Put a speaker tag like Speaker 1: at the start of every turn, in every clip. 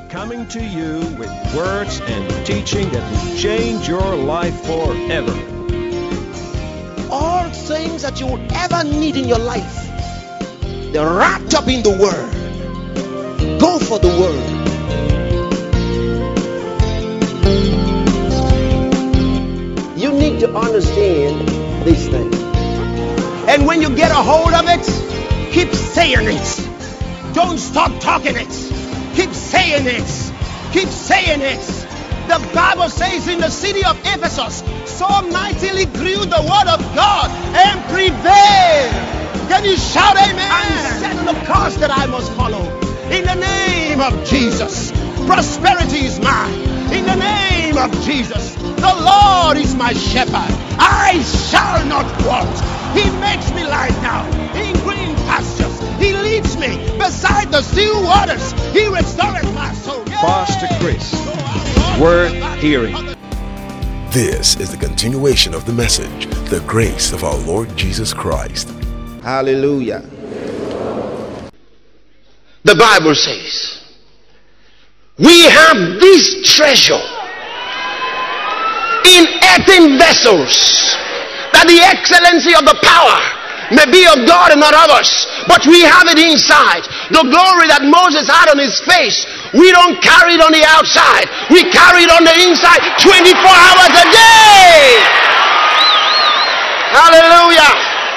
Speaker 1: coming to you with words and teaching that will change your life forever.
Speaker 2: All things that you will ever need in your life, they're wrapped up in the Word. Go for the Word. You need to understand these things. And when you get a hold of it, keep saying it. Don't stop talking it. Keep saying it. Keep saying it. The Bible says in the city of Ephesus, so mightily grew the word of God and prevailed. Can you shout amen? And set the course that I must follow. In the name of Jesus, prosperity is mine. In the name of Jesus, the Lord is my shepherd. I shall not want. He makes me lie down in green pastures. He leads me beside the still waters. He restores my soul.
Speaker 1: Pastor Chris, worth hearing.
Speaker 3: This is the continuation of the message, the grace of our Lord Jesus Christ.
Speaker 2: Hallelujah. The Bible says, we have this treasure in earthen vessels, that the excellency of the power may be of God and not of us, but we have it inside. The glory that Moses had on his face, we don't carry it on the outside, we carry it on the inside 24 hours a day. Hallelujah.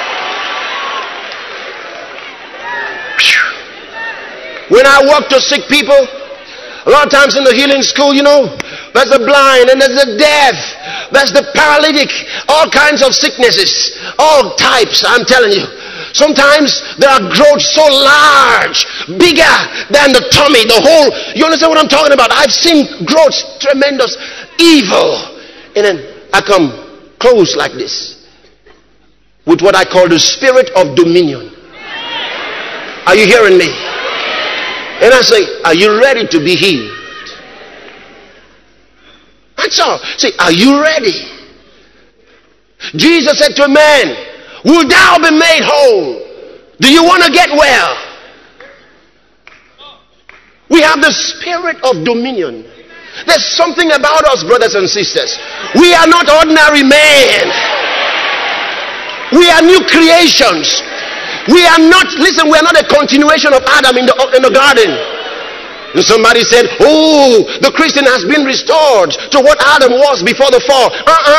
Speaker 2: When I walk to sick people, a lot of times in the healing school, there's the blind and there's the deaf, there's the paralytic, all kinds of sicknesses, all types, I'm telling you. Sometimes there are growths so large, bigger than the tummy, the whole, you understand what I'm talking about? I've seen growths, tremendous, evil. And then I come close like this with what I call the spirit of dominion. Are you hearing me? And I say, are you ready to be healed? That's all. Say, are you ready? Jesus said to a man, will thou be made whole? Do you want to get well? We have the spirit of dominion. There's something about us, brothers and sisters. We are not ordinary men. We are new creations. We are not a continuation of Adam in the garden. And somebody said, oh, the Christian has been restored to what Adam was before the fall.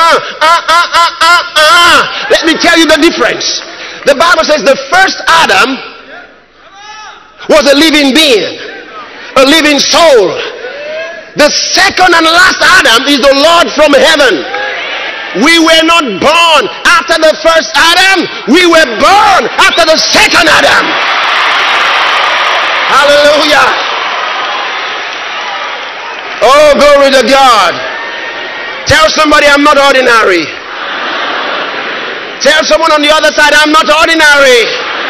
Speaker 2: Let me tell you the difference. The Bible says the first Adam was a living being, a living soul. The second and last Adam is the Lord from heaven. We were not born after the first Adam. We were born after the second Adam. Hallelujah. Oh, glory to God. Tell somebody I'm not ordinary. Tell someone on the other side I'm not ordinary.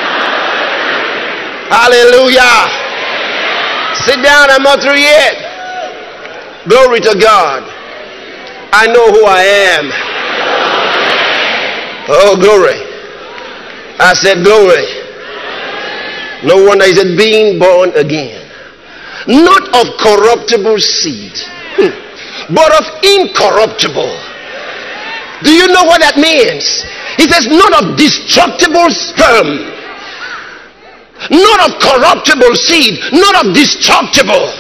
Speaker 2: Hallelujah. Sit down, I'm not through yet. Glory to God. I know who I am. Oh, glory. I said glory. No wonder he said being born again. Not of corruptible seed, but of incorruptible. Do you know what that means? He says not of destructible sperm, not of corruptible seed, not of destructible,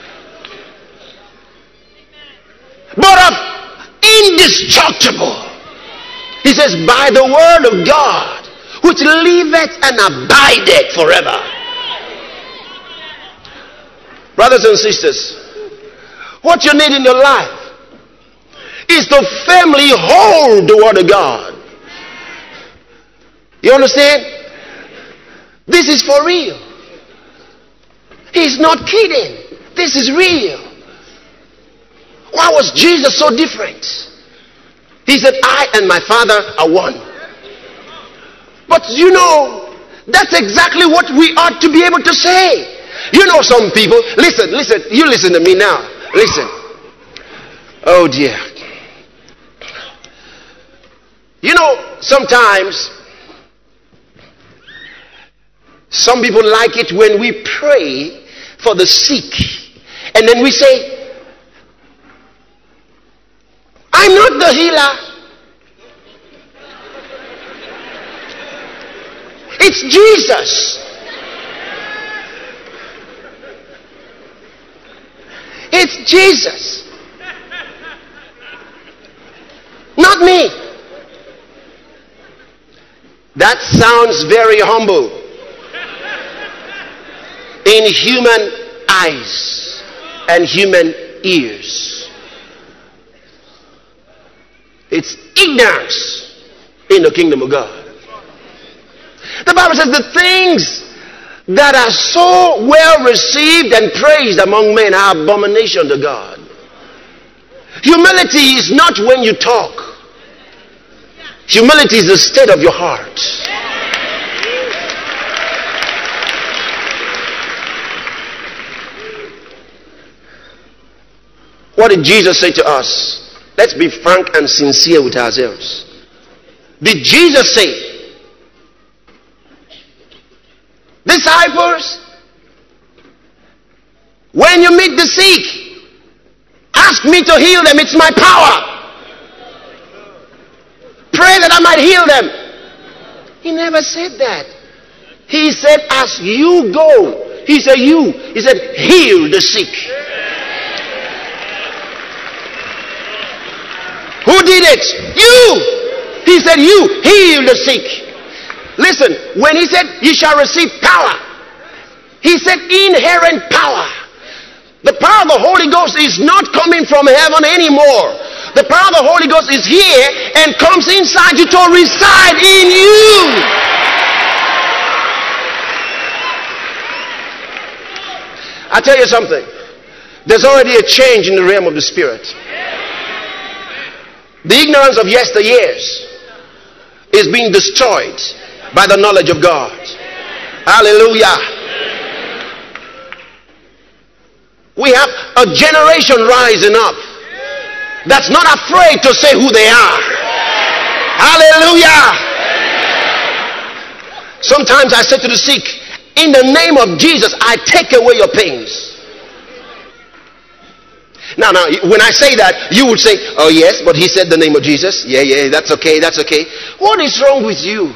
Speaker 2: but of indestructible. He says by the word of God, which liveth and abideth forever. Brothers and sisters, what you need in your life is to firmly hold the word of God. You understand? This is for real. He's not kidding. This is real. Why was Jesus so different? He said, I and my Father are one. But that's exactly what we ought to be able to say. Some people, listen, you listen to me now. Listen. Oh dear. Sometimes some people like it when we pray for the sick And then we say, I'm not the healer. It's Jesus. It's Jesus. Not me. That sounds very humble in human eyes and human ears. It's ignorance in the kingdom of God. The Bible says the things that are so well received and praised among men are abomination to God. Humility is not when you talk. Humility is the state of your heart. What did Jesus say to us? Let's be frank and sincere with ourselves. Did Jesus say, disciples, when you meet the sick, ask me to heal them. It's my power. Pray that I might heal them. He never said that. He said, as you go. He said, He said, heal the sick. Who did it? You. He said, you heal the sick. Listen, when he said, you shall receive power, he said inherent power. The power of the Holy Ghost is not coming from heaven anymore. The power of the Holy Ghost is here and comes inside you to reside in you. I tell you something. There's already a change in the realm of the Spirit. The ignorance of yesteryears is being destroyed by the knowledge of God. Hallelujah. We have a generation rising up that's not afraid to say who they are. Hallelujah. Sometimes I say to the sick, in the name of Jesus, I take away your pains. Now, when I say that, you would say, oh yes, but he said the name of Jesus. Yeah, that's okay. What is wrong with you?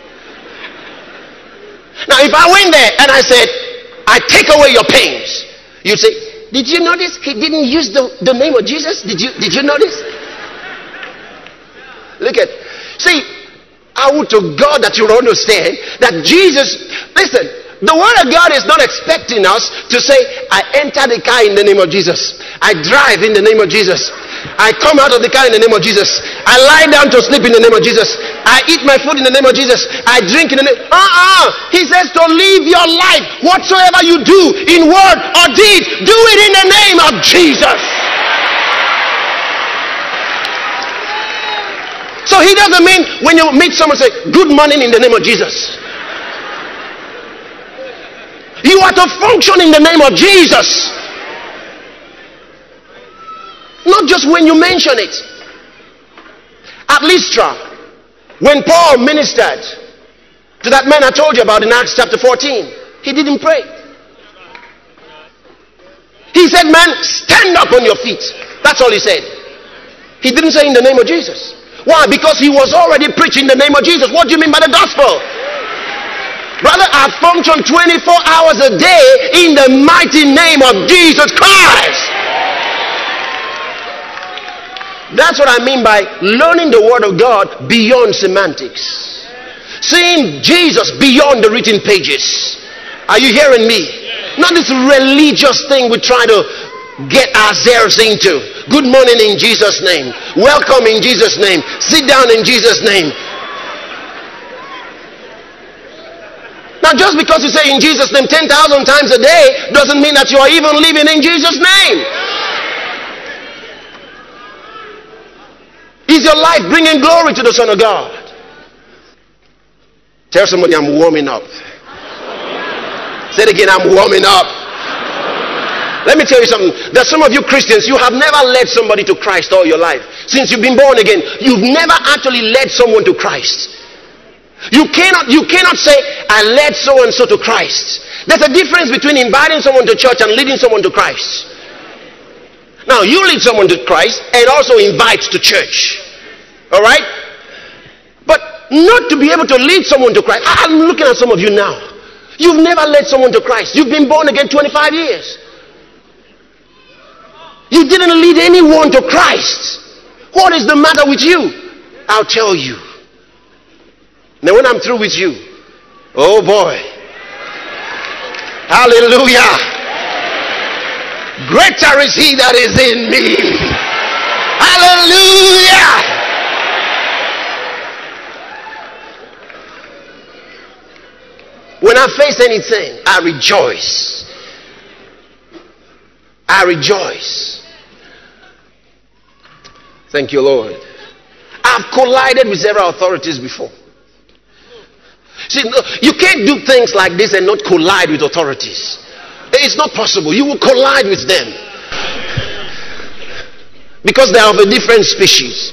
Speaker 2: Now, if I went there and I said, I take away your pains, you'd say, did you notice he didn't use the name of Jesus? Did you notice? Look at, see, I would to God that you understand that Jesus, listen, the word of God is not expecting us to say, I enter the car in the name of Jesus. I drive in the name of Jesus. I come out of the car in the name of Jesus. I lie down to sleep in the name of Jesus. I eat my food in the name of Jesus. I drink in the name. He says to live your life, whatsoever you do in word or deed, do it in the name of Jesus. So he doesn't mean when you meet someone say, good morning in the name of Jesus. You are to function in the name of Jesus. Not just when you mention it. At Lystra, when Paul ministered to that man I told you about in Acts chapter 14, he didn't pray. He said, man, stand up on your feet. That's all he said. He didn't say in the name of Jesus. Why? Because he was already preaching the name of Jesus. What do you mean by the gospel? Brother, I function 24 hours a day in the mighty name of Jesus Christ. That's what I mean by learning the word of God beyond semantics. Seeing Jesus beyond the written pages. Are you hearing me? Not this religious thing we try to get ourselves into. Good morning in Jesus' name. Welcome in Jesus' name. Sit down in Jesus' name. Now, just because you say in Jesus' name 10,000 times a day doesn't mean that you are even living in Jesus' name. Is your life bringing glory to the Son of God? Tell somebody, I'm warming up. Say it again, I'm warming up. Let me tell you something. There's some of you Christians, you have never led somebody to Christ all your life. Since you've been born again, you've never actually led someone to Christ. You cannot say, I led so and so to Christ. There's a difference between inviting someone to church and leading someone to Christ. Now, you lead someone to Christ and also invite to church. All right? But not to be able to lead someone to Christ. I'm looking at some of you now. You've never led someone to Christ. You've been born again 25 years. You didn't lead anyone to Christ. What is the matter with you? I'll tell you. Now when I'm through with you, oh boy. Hallelujah. Greater is he that is in me. Hallelujah. When I face anything, I rejoice. I rejoice. Thank you, Lord. I've collided with several authorities before. See, you can't do things like this and not collide with authorities. It's not possible. You will collide with them. Because they are of a different species.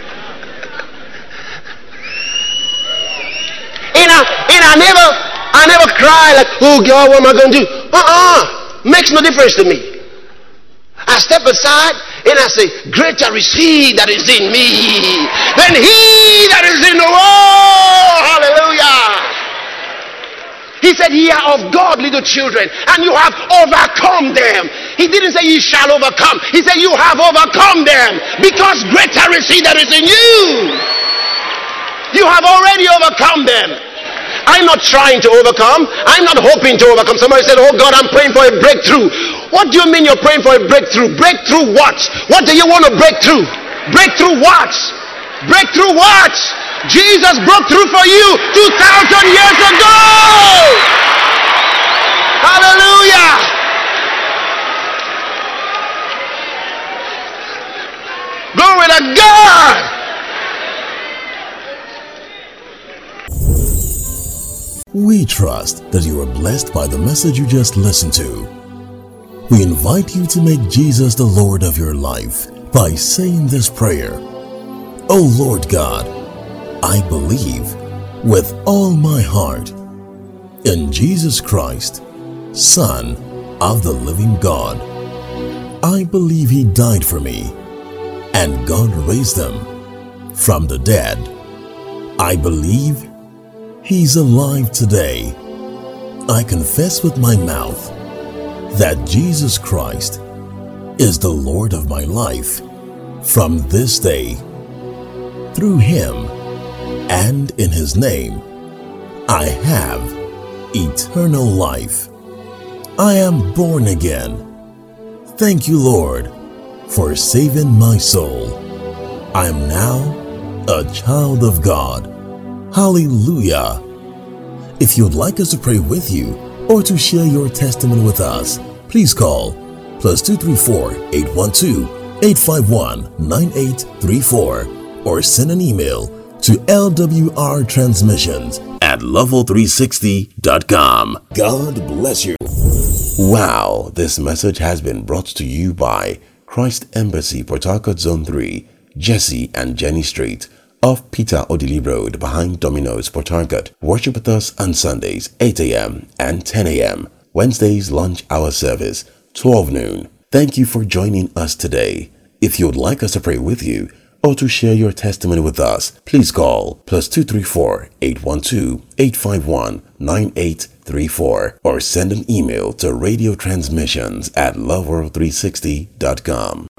Speaker 2: And I never cry like, oh God, what am I going to do? Makes no difference to me. I step aside and I say, greater is he that is in me than he that is in the world. Hallelujah. He said, ye are of God, little children, and you have overcome them. He didn't say ye shall overcome. He said you have overcome them, because greater is he that is in you. You have already overcome them. I'm not trying to overcome. I'm not hoping to overcome. Somebody said, oh God, I'm praying for a breakthrough. What do you mean you're praying for a breakthrough? Breakthrough what? What do you want to break through? Breakthrough what? Breakthrough what? Jesus broke through for you 2,000 years ago. Hallelujah. Glory to God.
Speaker 3: We trust that you are blessed by the message you just listened to. We invite you to make Jesus the Lord of your life by saying this prayer. Oh Lord God, I believe with all my heart in Jesus Christ, Son of the living God. I believe he died for me and God raised him from the dead. I believe he's alive today. I confess with my mouth that Jesus Christ is the Lord of my life from this day. Through him and in his name, I have eternal life. I am born again. Thank you, Lord, for saving my soul. I am now a child of God. Hallelujah. If you'd like us to pray with you or to share your testimony with us, please call +234 812 851 9834 or send an email to lwrtransmissions@level360.com. God bless you. Wow, this message has been brought to you by Christ Embassy, Port Harcourt Zone 3, Jesse and Jenny Street, off Peter Odili Road behind Domino's, Port Harcourt. Worship with us on Sundays 8 a.m. and 10 a.m. Wednesdays lunch hour service 12 noon. Thank you for joining us today. If you would like us to pray with you or to share your testimony with us, please call +234 812 851 9834 or send an email to radiotransmissions@loveworld360.com.